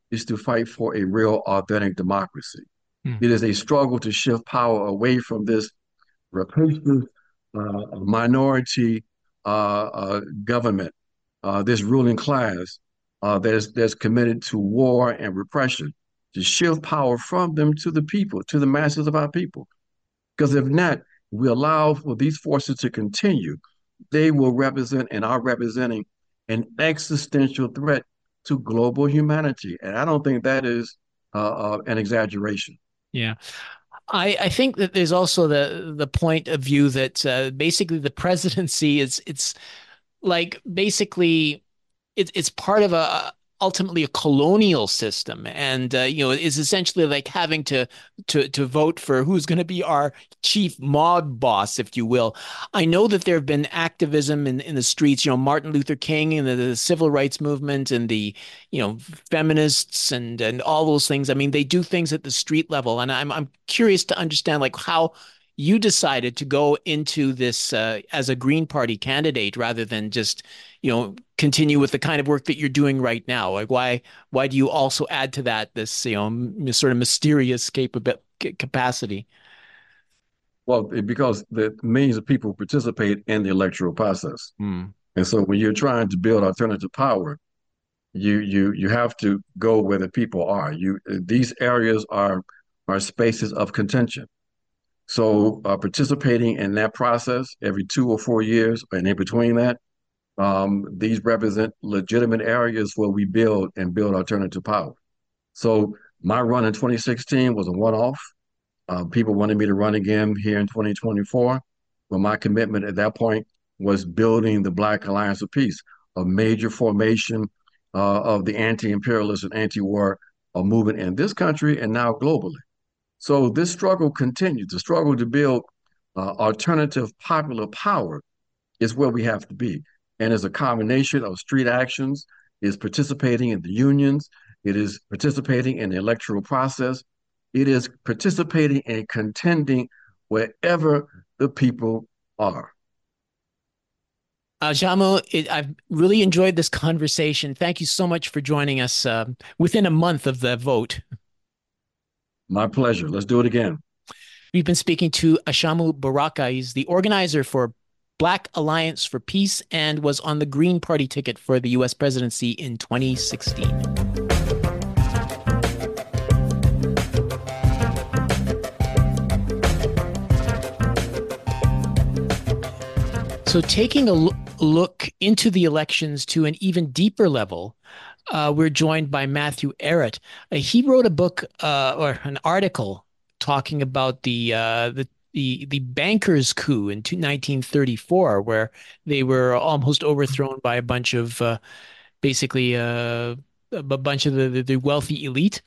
is to fight for a real, authentic democracy. Hmm. It is a struggle to shift power away from this rapacious uh, minority uh, uh, government, uh, this ruling class uh, that's, that's committed to war and repression, to shift power from them to the people, to the masses of our people. Because if not, we allow for these forces to continue, they will represent and are representing an existential threat to global humanity. And I don't think that is uh, uh, an exaggeration. Yeah. I, I think that there's also the the point of view that uh, basically the presidency is it's like basically it, it's part of a ultimately a colonial system, and uh, you know is essentially like having to to to vote for who's going to be our chief mob boss, if you will. I know that there have been activism in in the streets. You know, Martin Luther King and the, the civil rights movement, and the you know feminists and and all those things. I mean, they do things at the street level, and I'm I'm curious to understand like how you decided to go into this uh, as a Green Party candidate rather than just, you know, continue with the kind of work that you're doing right now. Like, why why do you also add to that this, you know, sort of mysterious capability capacity? Well, because the millions of people participate in the electoral process. Hmm. And so when you're trying to build alternative power, you you you have to go where the people are. You these areas are are spaces of contention. So uh, participating in that process every two or four years, and in between that, um, these represent legitimate areas where we build and build alternative power. So my run in twenty sixteen was a one-off. Uh, people wanted me to run again here in twenty twenty-four. But my commitment at that point was building the Black Alliance of Peace, a major formation uh, of the anti-imperialist and anti-war uh, movement in this country and now globally. So this struggle continues. The struggle to build uh, alternative popular power is where we have to be. And it's a combination of street actions, is participating in the unions, it is participating in the electoral process, it is participating and contending wherever the people are. Uh, Jamo, it, I've really enjoyed this conversation. Thank you so much for joining us uh, within a month of the vote. My pleasure. Let's do it again. We've been speaking to Ashamu Baraka. He's the organizer for Black Alliance for Peace and was on the Green Party ticket for the U S presidency in twenty sixteen. So taking a look into the elections to an even deeper level, uh, we're joined by Matthew Ehret. Uh, he wrote a book uh, or an article talking about the uh, the the the bankers' coup in nineteen thirty-four, where they were almost overthrown by a bunch of uh, basically uh, a bunch of the, the wealthy elite.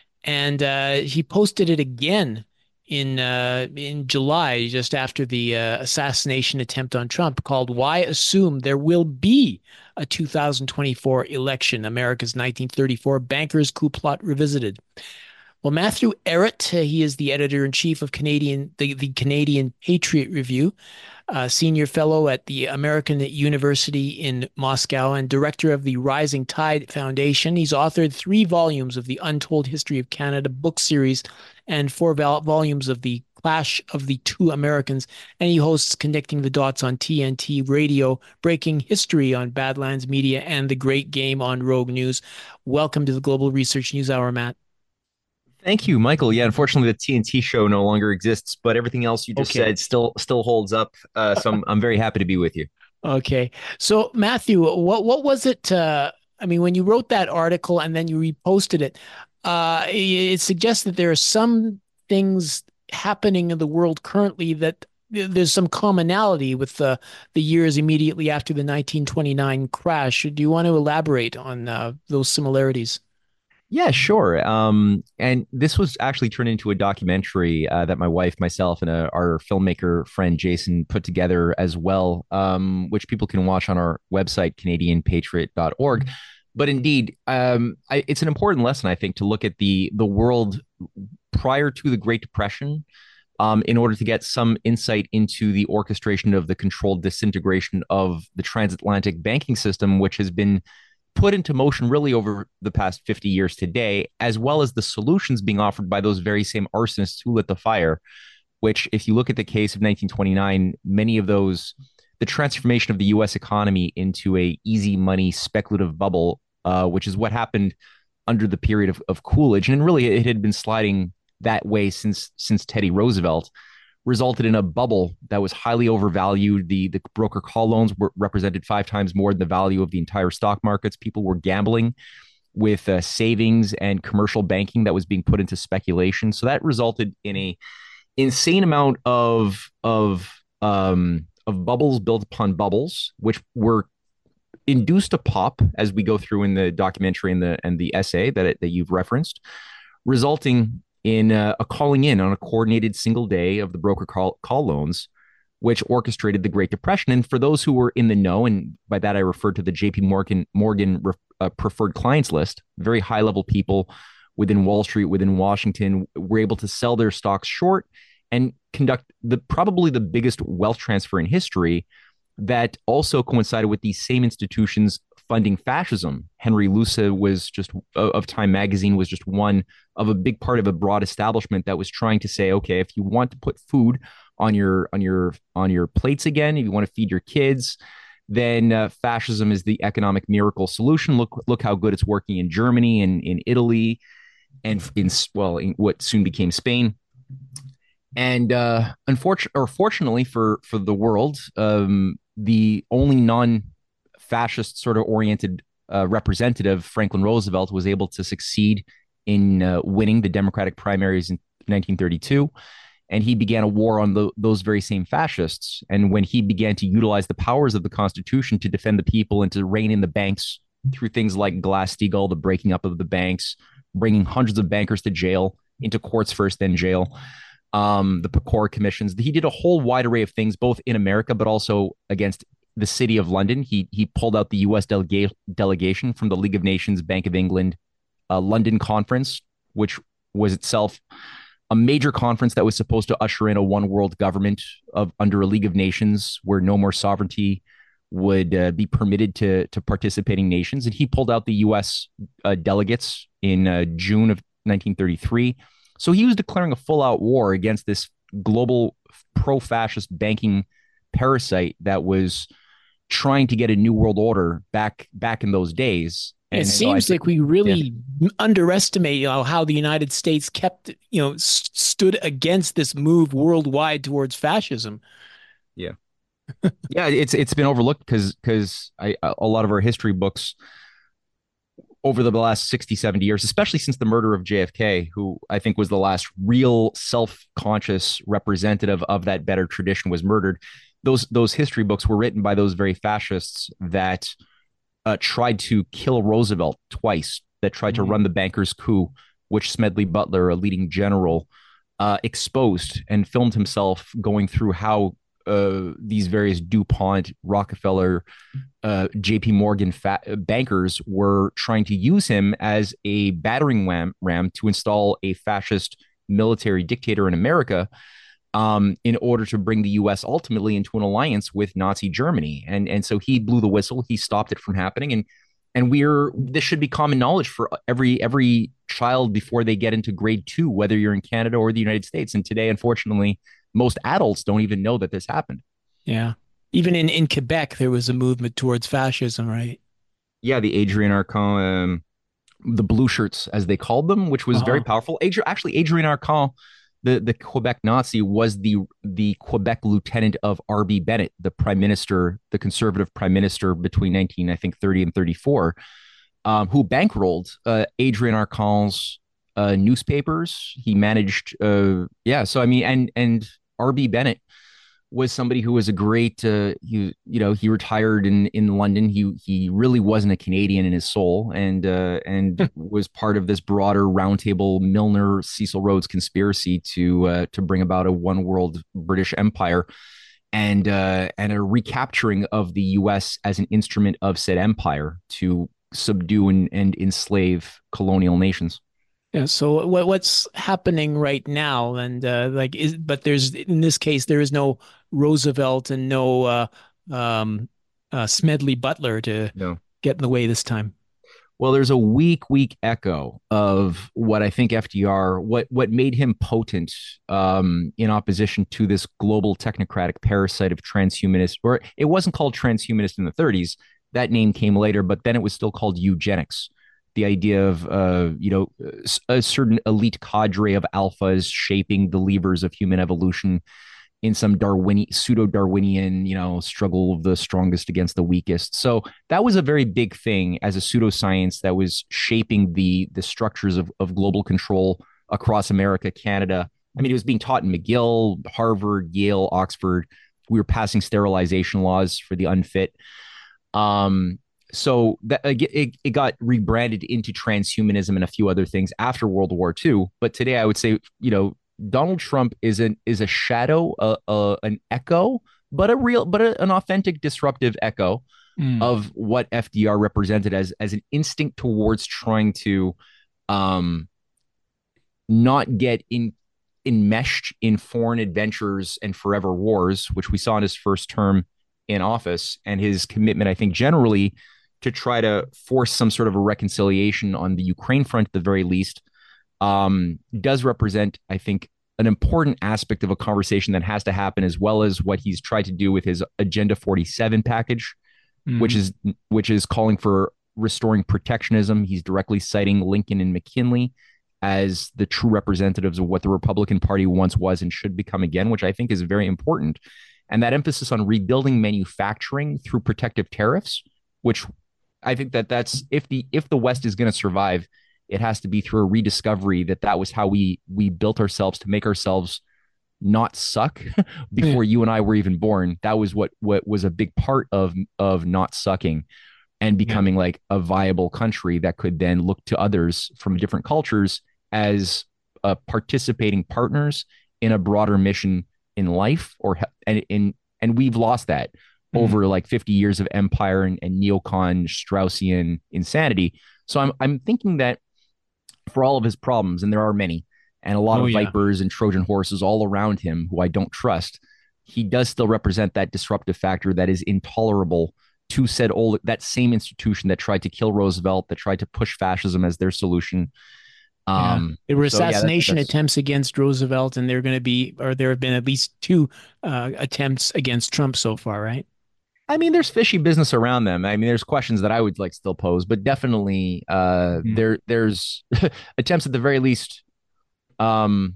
And uh, he posted it again in uh, in July, just after the uh, assassination attempt on Trump, called "Why Assume There Will Be a two thousand twenty-four Election? America's nineteen thirty-four Bankers Coup Plot Revisited." Well, Matthew Ehret, uh, he is the editor-in-chief of Canadian the, the Canadian Patriot Review, uh, senior fellow at the American University in Moscow, and director of the Rising Tide Foundation. He's authored three volumes of the Untold History of Canada book series and four vol- volumes of the Clash of the Two Americans, and he hosts Connecting the Dots on T N T Radio, Breaking History on Badlands Media, and The Great Game on Rogue News. Welcome to the Global Research News Hour, Matt. Thank you, Michael. Yeah, unfortunately, the T N T show no longer exists, but everything else you just okay. said still still holds up. Uh, so I'm I'm very happy to be with you. Okay, so Matthew, what what was it? Uh, I mean, when you wrote that article and then you reposted it, uh, it, it suggests that there are some things happening in the world currently that there's some commonality with the the years immediately after the nineteen twenty-nine crash. Do you want to elaborate on uh, those similarities? Yeah, sure. Um, and this was actually turned into a documentary uh, that my wife, myself, and uh, our filmmaker friend Jason put together as well, um, which people can watch on our website, Canadian Patriot dot org. But indeed, um, I, it's an important lesson, I think, to look at the the world prior to the Great Depression um, in order to get some insight into the orchestration of the controlled disintegration of the transatlantic banking system, which has been put into motion really over the past fifty years today, as well as the solutions being offered by those very same arsonists who lit the fire, which, if you look at the case of nineteen twenty-nine, many of those, the transformation of the U S economy into a easy money speculative bubble, uh, which is what happened under the period of, of Coolidge. And really, it had been sliding that way since since Teddy Roosevelt, resulted in a bubble that was highly overvalued. The, the broker call loans were represented five times more than the value of the entire stock markets. People were gambling with uh, savings and commercial banking that was being put into speculation. So that resulted in a insane amount of of um, of bubbles built upon bubbles, which were induced to pop as we go through in the documentary and the and the essay that that you've referenced, resulting in uh, a calling in on a coordinated single day of the broker call, call loans, which orchestrated the Great Depression. And for those who were in the know, and by that I refer to the J P Morgan Morgan uh, preferred clients list, very high level people within Wall Street, within Washington, were able to sell their stocks short and conduct the probably the biggest wealth transfer in history, that also coincided with these same institutions funding fascism. Henry Luce was just of Time magazine was just one of a big part of a broad establishment that was trying to say, okay, if you want to put food on your on your on your plates again, if you want to feed your kids, then uh, fascism is the economic miracle solution. Look look how good it's working in Germany and in Italy, and in well in what soon became Spain. And uh, unfortunately, or fortunately for for the world, um, the only non-fascist sort of oriented uh, representative, Franklin Roosevelt, was able to succeed in uh, winning the Democratic primaries in nineteen thirty-two. And he began a war on the, those very same fascists. And when he began to utilize the powers of the Constitution to defend the people and to rein in the banks through things like Glass-Steagall, the breaking up of the banks, bringing hundreds of bankers to jail, into courts first, then jail, Um, the Pecora commissions. He did a whole wide array of things, both in America, but also against the City of London. He he pulled out the U S delega- delegation from the League of Nations, Bank of England, uh, London Conference, which was itself a major conference that was supposed to usher in a one world government of under a League of Nations where no more sovereignty would uh, be permitted to to participating nations. And he pulled out the U S uh, delegates in uh, June of nineteen thirty-three. So he was declaring a full-out war against this global pro-fascist banking parasite that was trying to get a new world order back back in those days. And it so seems think, like we really yeah. underestimate, you know, how the United States kept, you know, st- stood against this move worldwide towards fascism. Yeah, yeah, it's it's been overlooked because because a lot of our history books over the last sixty, seventy years, especially since the murder of J F K, who I think was the last real self-conscious representative of that better tradition, was murdered. Those those history books were written by those very fascists that uh, tried to kill Roosevelt twice, that tried mm-hmm. to run the bankers' coup, which Smedley Butler, a leading general, uh, exposed and filmed himself going through how uh, these various DuPont, Rockefeller, uh, J P Morgan fa- bankers were trying to use him as a battering ram, ram to install a fascist military dictator in America, um, in order to bring the U S ultimately into an alliance with Nazi Germany. And and so he blew the whistle. He stopped it from happening. And and we're this should be common knowledge for every every child before they get into grade two, whether you're in Canada or the United States. And today, unfortunately, most adults don't even know that this happened. Yeah. Even in, in Quebec, there was a movement towards fascism, right? Yeah, the Adrian Arcand, um, the blue shirts, as they called them, which was uh-huh. very powerful. Adri- actually, Adrian Arcand, the, the Quebec Nazi, was the the Quebec lieutenant of R B Bennett, the prime minister, the conservative prime minister between nineteen, I think, thirty and thirty-four, um, who bankrolled uh, Adrian Arcand's uh, newspapers. He managed, uh, yeah. So I mean, and and R B Bennett was somebody who was a great, uh, he, you know, he retired in, in London. He he really wasn't a Canadian in his soul, and uh, and was part of this broader roundtable Milner Cecil Rhodes conspiracy to uh, to bring about a one world British Empire, and uh, and a recapturing of the U S as an instrument of said empire to subdue and, and enslave colonial nations. Yeah. So what what's happening right now, and uh, like, is but there's in this case there is no Roosevelt and no uh, um, uh, Smedley Butler to no. get in the way this time. Well, there's a weak, weak echo of what I think F D R, what what made him potent um, in opposition to this global technocratic parasite of transhumanist, or it wasn't called transhumanist in the thirties. That name came later, but then it was still called eugenics. The idea of, uh, you know, a certain elite cadre of alphas shaping the levers of human evolution in some Darwinian, pseudo-Darwinian, you know, struggle of the strongest against the weakest. So that was a very big thing as a pseudoscience that was shaping the the structures of, of global control across America, Canada. I mean, it was being taught in McGill, Harvard, Yale, Oxford. We were passing sterilization laws for the unfit. Um, so that it, it got rebranded into transhumanism and a few other things after World War Two. But today I would say, you know, Donald Trump is an is a shadow, uh, uh, an echo, but a real, but a, an authentic disruptive echo mm. of what F D R represented as as an instinct towards trying to, um, not get in enmeshed in foreign adventures and forever wars, which we saw in his first term in office, and his commitment, I think, generally to try to force some sort of a reconciliation on the Ukraine front, at the very least. Um, does represent, I think, an important aspect of a conversation that has to happen, as well as what he's tried to do with his Agenda forty-seven package, mm-hmm. which is which is calling for restoring protectionism. He's directly citing Lincoln and McKinley as the true representatives of what the Republican Party once was and should become again, which I think is very important. And that emphasis on rebuilding manufacturing through protective tariffs, which I think that that's if the if the West is going to survive, it has to be through a rediscovery that that was how we we built ourselves to make ourselves not suck before yeah. you and I were even born. That was what what was a big part of of not sucking and becoming yeah. like a viable country that could then look to others from different cultures as uh, participating partners in a broader mission in life, or and in and we've lost that mm-hmm. over like fifty years of empire and, and neocon Straussian insanity. So I'm I'm thinking that for all of his problems, and there are many, and a lot oh, of yeah. vipers and Trojan horses all around him who I don't trust, he does still represent that disruptive factor that is intolerable to said old that same institution that tried to kill Roosevelt, that tried to push fascism as their solution. Um, yeah. There were so, assassination yeah, that, attempts against Roosevelt, and there are going to be, or there have been at least two uh, attempts against Trump so far, right? I mean, there's fishy business around them. I mean, there's questions that I would like still pose, but definitely uh, mm. there there's attempts at the very least um,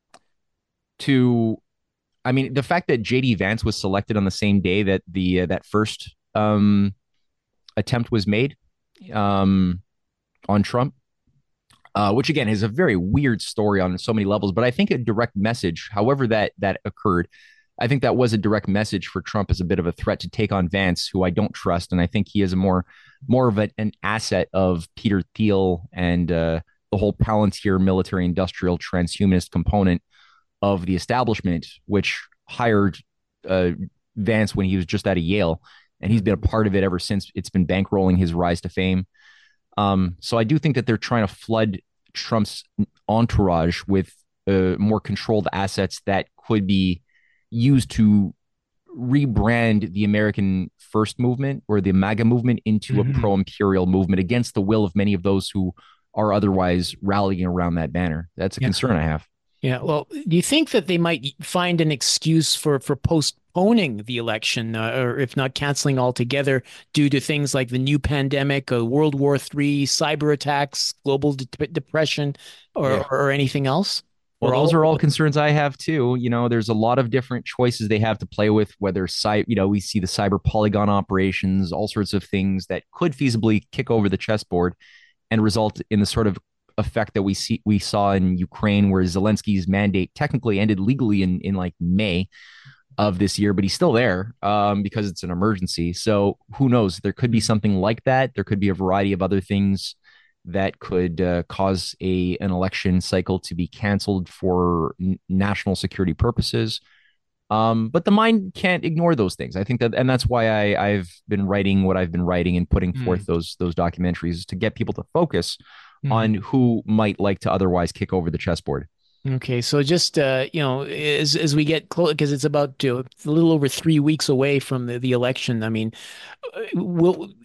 to. I mean, the fact that J D Vance was selected on the same day that the uh, that first um, attempt was made um, on Trump, uh, which again is a very weird story on so many levels. But I think a direct message, however that that occurred, I think that was a direct message for Trump as a bit of a threat to take on Vance, who I don't trust, and I think he is a more more of a, an asset of Peter Thiel and uh, the whole Palantir military-industrial transhumanist component of the establishment, which hired uh, Vance when he was just out of Yale, and he's been a part of it ever since. It's been bankrolling his rise to fame. Um, so I do think that they're trying to flood Trump's entourage with uh, more controlled assets that could be used to rebrand the American First Movement or the MAGA movement into mm-hmm. a pro-imperial movement against the will of many of those who are otherwise rallying around that banner. That's a yeah. concern I have. Yeah. Well, do you think that they might find an excuse for, for postponing the election uh, or if not canceling altogether due to things like the new pandemic, uh, World War Three, cyber attacks, global de- depression, or, yeah. or anything else? Well, those are all concerns I have too. You know, there's a lot of different choices they have to play with, whether, cy- you know, we see the cyber polygon operations, all sorts of things that could feasibly kick over the chessboard and result in the sort of effect that we see we saw in Ukraine, where Zelensky's mandate technically ended legally in, in like May of this year, but he's still there um, because it's an emergency. So who knows? There could be something like that. There could be a variety of other things that could uh, cause a an election cycle to be canceled for n- national security purposes. Um, but the mind can't ignore those things. I think that, and that's why I, I've been writing what I've been writing and putting mm. forth those those documentaries, is to get people to focus mm. on who might like to otherwise kick over the chessboard. Okay, so just uh, you know, as as we get close, because it's about to, a little over three weeks away from the, the election. I mean, will.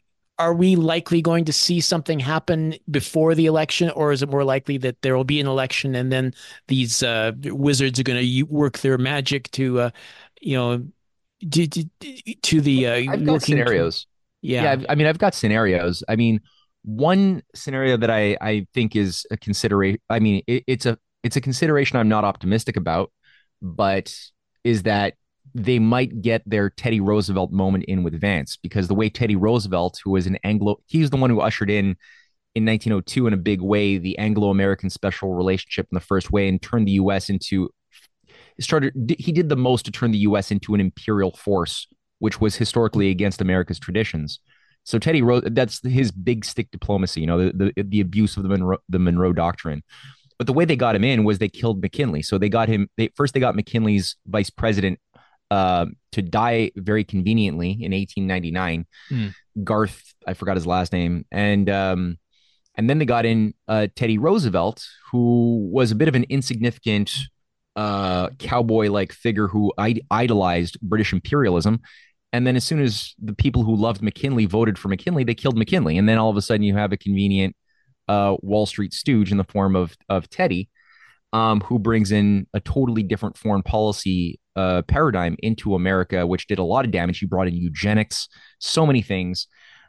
are we likely going to see something happen before the election, or is it more likely that there will be an election and then these uh, wizards are going to work their magic to, uh, you know, to, to, to the uh, I've got working scenarios. Yeah, yeah I've, I mean, I've got scenarios. I mean, one scenario that I I think is a consideration. I mean, it, it's a it's a consideration I'm not optimistic about, but is that they might get their Teddy Roosevelt moment in with Vance, because the way Teddy Roosevelt, who was an Anglo, he's the one who ushered in in nineteen oh two in a big way the Anglo-American special relationship in the first way and turned the U S into started he did the most to turn the U S into an imperial force, which was historically against America's traditions. So Teddy Rose, that's his big stick diplomacy, you know, the the, the abuse of the Monroe, the Monroe Doctrine. But the way they got him in was they killed McKinley. So they got him. They first they got McKinley's vice president uh, to die very conveniently in eighteen ninety-nine. Mm. Garth, I forgot his last name, and um, and then they got in uh, Teddy Roosevelt, who was a bit of an insignificant uh, cowboy-like figure who idolized British imperialism. And then as soon as the people who loved McKinley voted for McKinley, they killed McKinley. And then all of a sudden you have a convenient uh, Wall Street stooge in the form of of Teddy, um, who brings in a totally different foreign policy uh, paradigm into America, which did a lot of damage. He brought in eugenics, so many things.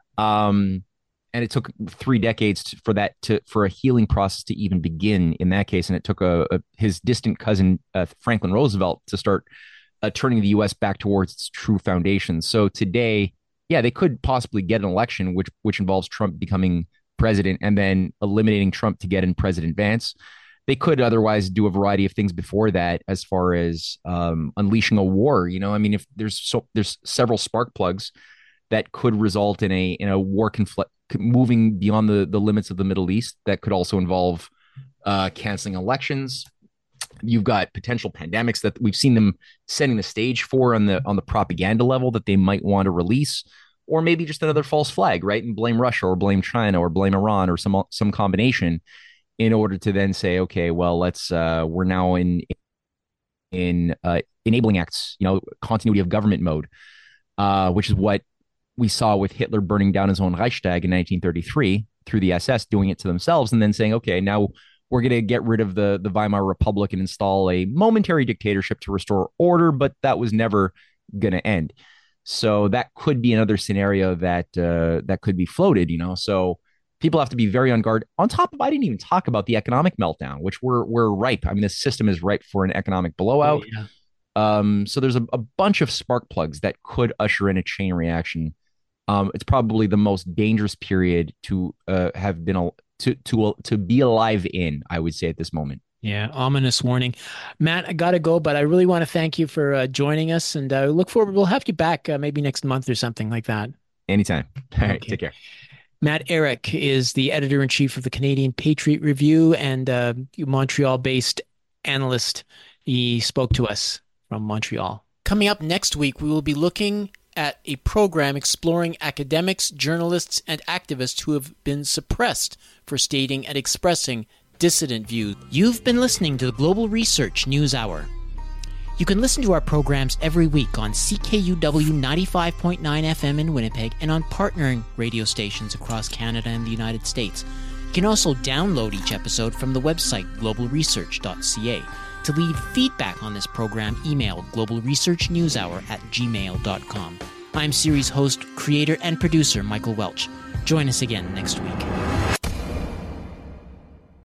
Um, and it took three decades to, for that to for a healing process to even begin in that case. And it took a, a his distant cousin, uh, Franklin Roosevelt, to start Uh, turning the U S back towards its true foundations. So today, yeah, they could possibly get an election which which involves Trump becoming president and then eliminating Trump to get in President Vance. They could otherwise do a variety of things before that, as far as um, unleashing a war. You know, I mean, if there's so there's several spark plugs that could result in a in a war conflict moving beyond the the limits of the Middle East. That could also involve uh, canceling elections. You've got potential pandemics that we've seen them setting the stage for on the on the propaganda level that they might want to release, or maybe just another false flag, right? And blame Russia or blame China or blame Iran or some some combination in order to then say, okay, well, let's uh, we're now in in uh, enabling acts, you know, continuity of government mode, uh, which is what we saw with Hitler burning down his own Reichstag in nineteen thirty-three through the S S, doing it to themselves, and then saying, okay, now we're going to get rid of the, the Weimar Republic and install a momentary dictatorship to restore order, but that was never going to end. So that could be another scenario that uh, that could be floated, you know. So people have to be very on guard. On top of, I didn't even talk about the economic meltdown, which we're we're ripe. I mean, the system is ripe for an economic blowout. Oh, yeah. Um, so there's a, a bunch of spark plugs that could usher in a chain reaction. Um, it's probably the most dangerous period to uh, have been a to to to be alive in, I would say, at this moment. Yeah, ominous warning. Matt, I got to go, but I really want to thank you for uh, joining us, and I uh, look forward. We'll have you back uh, maybe next month or something like that. Anytime. All right, okay. Take care. Matt Erick is the editor-in-chief of the Canadian Patriot Review and uh, Montreal-based analyst. He spoke to us from Montreal. Coming up next week, we will be looking at a program exploring academics, journalists, and activists who have been suppressed for stating and expressing dissident views. You've been listening to the Global Research News Hour. You can listen to our programs every week on C K U W ninety-five point nine F M in Winnipeg and on partnering radio stations across Canada and the United States. You can also download each episode from the website global research dot c a. To leave feedback on this program, email global research news hour at gmail dot com. I'm series host, creator, and producer Michael Welch. Join us again next week.